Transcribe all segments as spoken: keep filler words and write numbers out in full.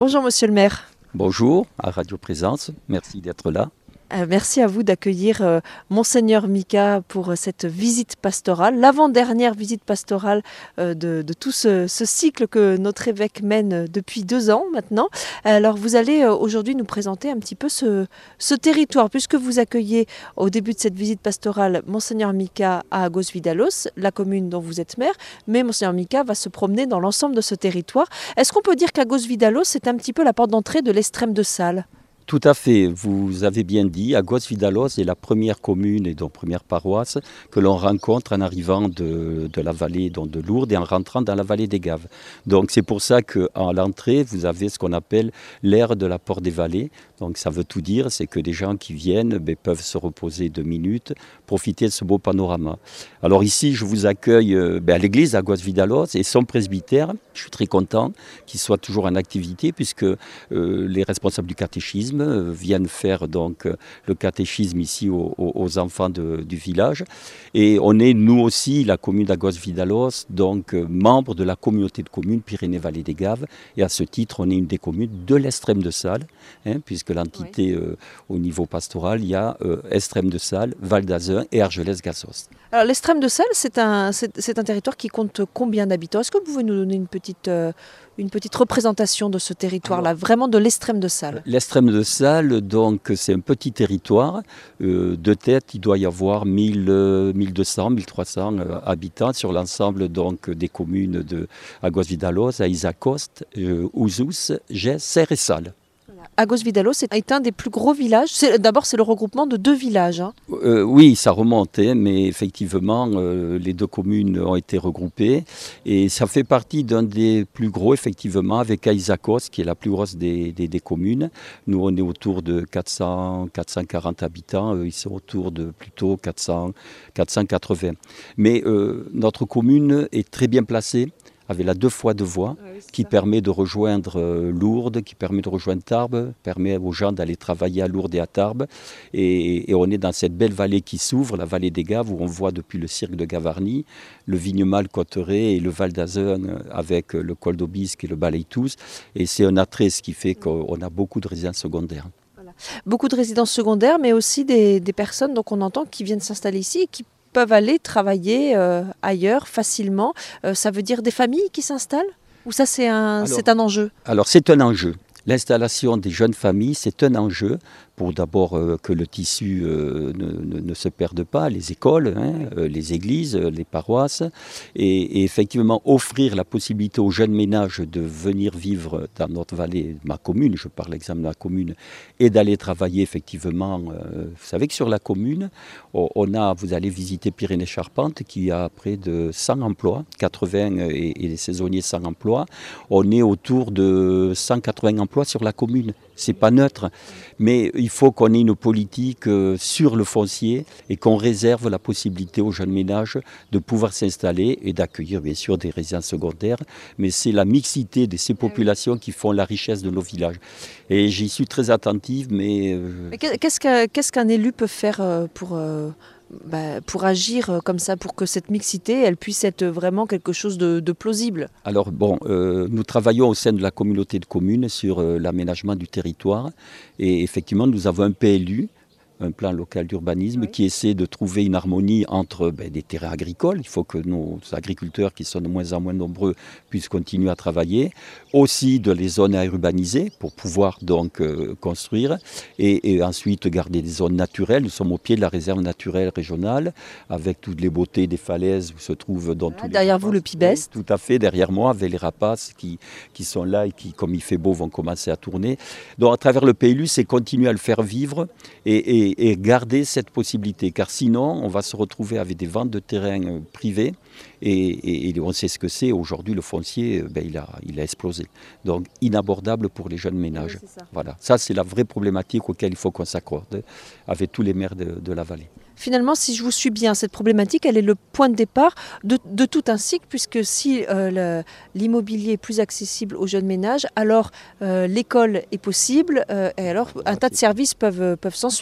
Bonjour Monsieur le maire. Bonjour à Radio Présence, merci d'être là. Euh, merci à vous d'accueillir euh, Monseigneur Mika pour euh, cette visite pastorale, l'avant-dernière visite pastorale euh, de, de tout ce, ce cycle que notre évêque mène euh, depuis deux ans maintenant. Alors vous allez euh, aujourd'hui nous présenter un petit peu ce, ce territoire, puisque vous accueillez au début de cette visite pastorale Monseigneur Mika à Agos-Vidalos, la commune dont vous êtes maire, mais Monseigneur Mika va se promener dans l'ensemble de ce territoire. Est-ce qu'on peut dire qu'Agos-Vidalos c'est un petit peu la porte d'entrée de l'Extrême de Sales ? Tout à fait, vous avez bien dit, Agos-Vidalos est la première commune et donc première paroisse que l'on rencontre en arrivant de, de la vallée donc de Lourdes et en rentrant dans la vallée des Gaves. Donc c'est pour ça qu'à l'entrée, vous avez ce qu'on appelle l'aire de la Porte des Vallées. Donc ça veut tout dire, c'est que des gens qui viennent ben, peuvent se reposer deux minutes, profiter de ce beau panorama. Alors ici, je vous accueille ben, à l'église Agos-Vidalos et son presbytère. Je suis très content qu'il soit toujours en activité puisque euh, les responsables du catéchisme viennent faire donc le catéchisme ici aux, aux enfants de, du village. Et on est nous aussi, la commune d'Agos-Vidalos, donc membre de la communauté de communes Pyrénées-Vallée des Gaves. Et à ce titre, on est une des communes de l'Extrême de Sales, hein, puisque l'entité oui. euh, au niveau pastoral, il y a euh, Extrême de Sales, Val d'Azun et Argelès-Gassos. Alors l'Extrême de Sales, c'est un, c'est, c'est un territoire qui compte combien d'habitants ? Est-ce que vous pouvez nous donner une petite, euh, une petite représentation de ce territoire-là, Alors, vraiment de l'Extrême de Sales ? L'Extrême de Sales, donc c'est un petit territoire. Euh, de tête, il doit y avoir mille, mille deux cents, mille trois cents euh, habitants sur l'ensemble donc des communes de Agos-Vidalos, Aïzacoste, euh, Ouzous, Gès, Serres et Sales. Agos-Vidalos est un des plus gros villages. C'est, d'abord, c'est le regroupement de deux villages. Hein. Euh, oui, ça remonte, hein, mais effectivement, euh, les deux communes ont été regroupées. Et ça fait partie d'un des plus gros, effectivement, avec Aïzakos, qui est la plus grosse des, des, des communes. Nous, on est autour de quatre cents, quatre cent quarante habitants. Eux, ils sont autour de plutôt quatre cents, quatre cent quatre-vingts. Mais euh, notre commune est très bien placée, avec la deux fois deux voies, oui, qui ça. permet de rejoindre euh, Lourdes, qui permet de rejoindre Tarbes, permet aux gens d'aller travailler à Lourdes et à Tarbes. Et, et on est dans cette belle vallée qui s'ouvre, la vallée des Gaves, où on voit depuis le cirque de Gavarnie, le Vignemale-Cotteret et le Val d'Azun avec le col d'Aubisque et le Balaïtous. Et c'est un attrait, ce qui fait qu'on a beaucoup de résidences secondaires. Voilà. Beaucoup de résidences secondaires, mais aussi des, des personnes donc on entend qui viennent s'installer ici et qui peuvent aller travailler euh, ailleurs facilement. Euh, ça veut dire des familles qui s'installent ? Ou ça, c'est un, alors, c'est un enjeu ? Alors, c'est un enjeu. L'installation des jeunes familles, c'est un enjeu pour d'abord euh, que le tissu euh, ne, ne, ne se perde pas, les écoles, hein, euh, les églises, euh, les paroisses, et, et effectivement offrir la possibilité aux jeunes ménages de venir vivre dans notre vallée, ma commune, je parle exemple de la commune, et d'aller travailler effectivement. Euh, vous savez que sur la commune, on a, vous allez visiter Pyrénées-Charpentes qui a près de cent emplois, quatre-vingts et, et les saisonniers cent emplois. On est autour de cent quatre-vingts emplois sur la commune. C'est pas neutre, mais il faut qu'on ait une politique sur le foncier et qu'on réserve la possibilité aux jeunes ménages de pouvoir s'installer et d'accueillir bien sûr des résidences secondaires, mais c'est la mixité de ces populations qui font la richesse de nos villages. Et j'y suis très attentive, mais... Euh... mais qu'est-ce, qu'un, qu'est-ce qu'un élu peut faire pour... Euh... Bah, pour agir comme ça, pour que cette mixité, elle puisse être vraiment quelque chose de, de plausible ? Alors bon, euh, nous travaillons au sein de la communauté de communes sur euh, l'aménagement du territoire et effectivement nous avons un P L U, un plan local d'urbanisme, oui. qui essaie de trouver une harmonie entre ben, des terrains agricoles. Il faut que nos agriculteurs, qui sont de moins en moins nombreux, puissent continuer à travailler. Aussi de les zones à urbaniser pour pouvoir donc euh, construire. Et, et ensuite garder des zones naturelles. Nous sommes au pied de la réserve naturelle régionale, avec toutes les beautés des falaises où se trouvent dans ah, tous les derrière rapaces. vous le Pibest. Oui, tout à fait, derrière moi, avec les rapaces qui, qui sont là et qui, comme il fait beau, vont commencer à tourner. Donc à travers le P L U, c'est continuer à le faire vivre et, et et garder cette possibilité, car sinon on va se retrouver avec des ventes de terrains privés et, et, et on sait ce que c'est. Aujourd'hui le foncier, ben, il, a, il a explosé, donc inabordable pour les jeunes ménages. Oui, ça. Voilà, ça c'est la vraie problématique auquel il faut qu'on s'accorde avec tous les maires de, de la vallée. Finalement, si je vous suis bien, cette problématique, elle est le point de départ de, de tout un cycle, puisque si euh, le, l'immobilier est plus accessible aux jeunes ménages, alors euh, l'école est possible, euh, et alors un tas de services peuvent, peuvent s'en suivre.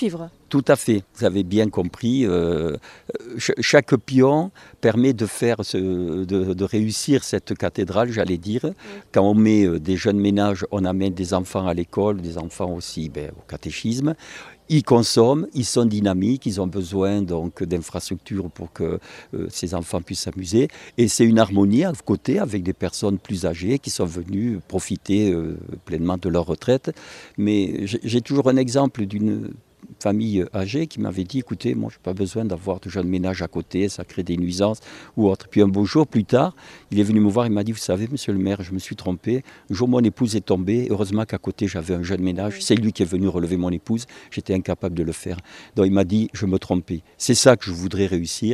Tout à fait, vous avez bien compris. Euh, ch- chaque pion permet de faire, ce, de, de réussir cette cathédrale, j'allais dire. Oui. Quand on met euh, des jeunes ménages, on amène des enfants à l'école, des enfants aussi ben, au catéchisme. Ils consomment, ils sont dynamiques, ils ont besoin donc d'infrastructures pour que euh, ces enfants puissent s'amuser. Et c'est une harmonie à côté avec des personnes plus âgées qui sont venues profiter euh, pleinement de leur retraite. Mais j'ai, j'ai toujours un exemple d'une famille âgée qui m'avait dit, écoutez, moi je n'ai pas besoin d'avoir de jeunes ménages à côté, ça crée des nuisances ou autre. Puis un beau jour plus tard, il est venu me voir, il m'a dit, vous savez monsieur le maire, je me suis trompé. Un jour mon épouse est tombée, heureusement qu'à côté j'avais un jeune ménage, c'est lui qui est venu relever mon épouse, j'étais incapable de le faire. Donc il m'a dit, je me trompais. C'est ça que je voudrais réussir.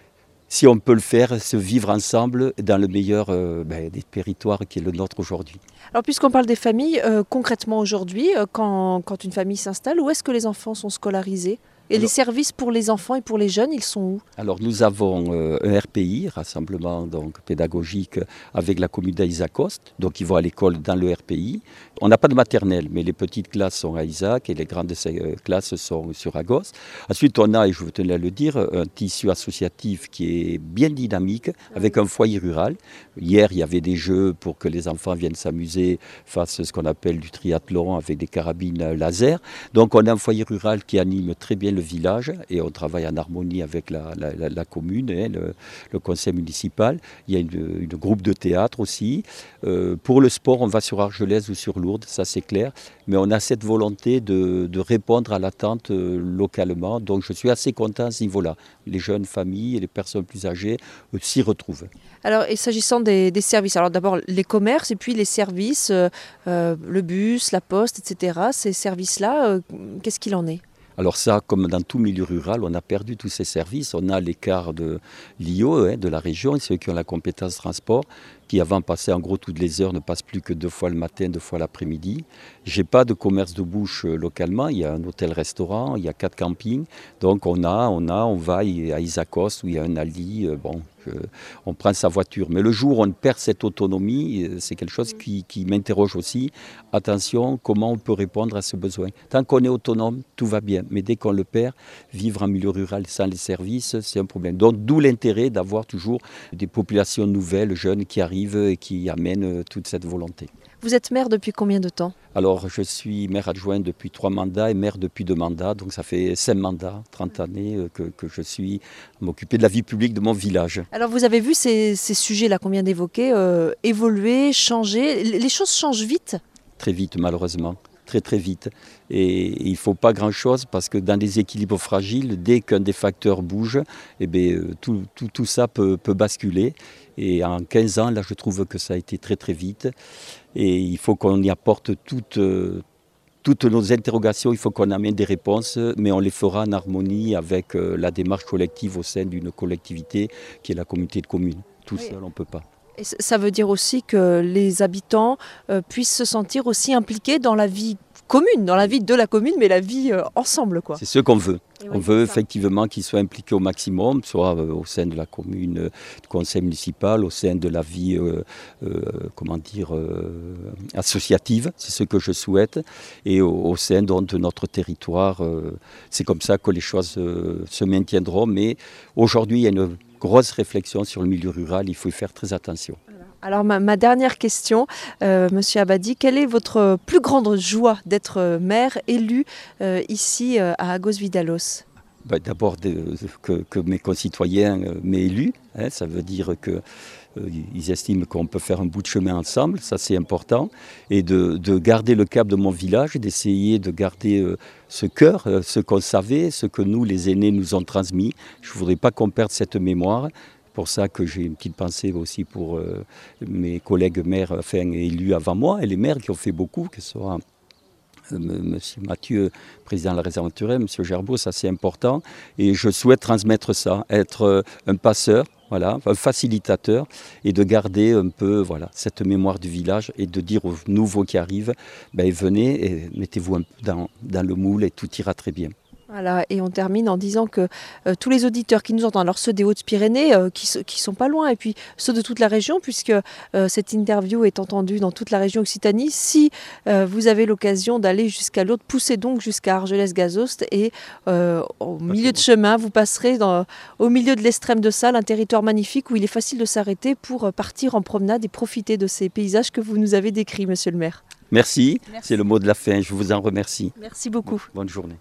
Si on peut le faire, se vivre ensemble dans le meilleur euh, ben, des territoires qui est le nôtre aujourd'hui. Alors puisqu'on parle des familles, euh, concrètement aujourd'hui, euh, quand, quand une famille s'installe, où est-ce que les enfants sont scolarisés ? Et alors, les services pour les enfants et pour les jeunes, ils sont où ? Alors nous avons euh, un R P I, rassemblement donc, pédagogique, avec la commune d'Isaac-Coste, donc ils vont à l'école dans le R P I. On n'a pas de maternelle, mais les petites classes sont à Isaac et les grandes classes sont sur Agos. Ensuite, on a, et je tenais à le dire, un tissu associatif qui est bien dynamique, avec un foyer rural. Hier, il y avait des jeux pour que les enfants viennent s'amuser face à ce qu'on appelle du triathlon avec des carabines laser. Donc on a un foyer rural qui anime très bien le village et on travaille en harmonie avec la, la, la, la commune, hein, le, le conseil municipal. Il y a une, une groupe de théâtre aussi. Euh, pour le sport, on va sur Argelès ou sur Lourdes, ça c'est clair. Mais on a cette volonté de, de répondre à l'attente euh, localement. Donc je suis assez content à ce niveau-là. Les jeunes familles et les personnes plus âgées euh, s'y retrouvent. Alors, et s'agissant des, des services, alors d'abord les commerces et puis les services, euh, euh, le bus, la poste, et cetera. Ces services-là, euh, qu'est-ce qu'il en est ? Alors ça, comme dans tout milieu rural, on a perdu tous ces services. On a l'écart de l'I O, hein, de la région, ceux qui ont la compétence transport, qui avant passaient en gros toutes les heures, ne passent plus que deux fois le matin, deux fois l'après-midi. J'ai pas de commerce de bouche euh, localement. Il y a un hôtel-restaurant, il y a quatre campings. Donc on a, on a, on va à Isakos où il y a un Ali. Euh, bon, je, on prend sa voiture. Mais le jour où on perd cette autonomie, c'est quelque chose qui, qui m'interroge aussi. Attention, comment on peut répondre à ce besoin ? Tant qu'on est autonome, tout va bien. Mais dès qu'on le perd, vivre en milieu rural sans les services, c'est un problème. Donc d'où l'intérêt d'avoir toujours des populations nouvelles, jeunes qui arrivent et qui amènent toute cette volonté. Vous êtes maire depuis combien de temps ? Alors je suis maire adjoint depuis trois mandats et maire depuis deux mandats. Donc ça fait cinq mandats, trente années que, que je suis à m'occuper de la vie publique de mon village. Alors vous avez vu ces, ces sujets-là qu'on vient d'évoquer euh, évoluer, changer. Les choses changent vite ? Très vite malheureusement. Très très vite. Et il ne faut pas grand-chose parce que dans des équilibres fragiles, dès qu'un des facteurs bouge, eh bien, tout, tout, tout ça peut, peut basculer. Et en quinze ans, là, je trouve que ça a été très très vite. Et il faut qu'on y apporte toutes, toutes nos interrogations, il faut qu'on amène des réponses, mais on les fera en harmonie avec la démarche collective au sein d'une collectivité qui est la communauté de communes. Tout oui. seul, on ne peut pas. Et ça veut dire aussi que les habitants euh, puissent se sentir aussi impliqués dans la vie commune, dans la vie de la commune, mais la vie euh, ensemble, quoi. C'est ce qu'on veut. Et on oui, veut effectivement qu'ils soient impliqués au maximum, soit euh, au sein de la commune, euh, du conseil municipal, au sein de la vie, euh, euh, comment dire, euh, associative. C'est ce que je souhaite. Et au, au sein donc, de notre territoire, euh, c'est comme ça que les choses euh, se maintiendront. Mais aujourd'hui, il y a une grosse réflexion sur le milieu rural, il faut y faire très attention. Alors ma, ma dernière question, euh, Monsieur Abadi, quelle est votre plus grande joie d'être maire élu euh, ici euh, à Agos-Vidalos ? Ben, d'abord de, que, que mes concitoyens euh, m'aient élu, hein, ça veut dire que euh, ils estiment qu'on peut faire un bout de chemin ensemble, ça c'est important, et de, de garder le cap de mon village, d'essayer de garder euh, ce cœur, euh, ce qu'on savait, ce que nous les aînés nous ont transmis. Je ne voudrais pas qu'on perde cette mémoire. C'est pour ça que j'ai une petite pensée aussi pour euh, mes collègues maires enfin, élus avant moi et les maires qui ont fait beaucoup, que ce soit euh, M. Mathieu, président de la réserve naturelle, M. Gerbeau, ça c'est important. Et je souhaite transmettre ça, être euh, un passeur, voilà, un facilitateur et de garder un peu voilà, cette mémoire du village et de dire aux nouveaux qui arrivent, ben, venez et mettez-vous un peu dans, dans le moule et tout ira très bien. Voilà, et on termine en disant que euh, tous les auditeurs qui nous entendent, alors ceux des Hautes-Pyrénées, euh, qui, qui sont pas loin, et puis ceux de toute la région, puisque euh, cette interview est entendue dans toute la région Occitanie, si euh, vous avez l'occasion d'aller jusqu'à l'autre, poussez donc jusqu'à Argelès-Gazost, et euh, au milieu de chemin, vous passerez dans, au milieu de l'Estrême de Salles, un territoire magnifique où il est facile de s'arrêter pour partir en promenade et profiter de ces paysages que vous nous avez décrits, monsieur le maire. Merci, Merci. C'est le mot de la fin, je vous en remercie. Merci beaucoup. Bonne journée.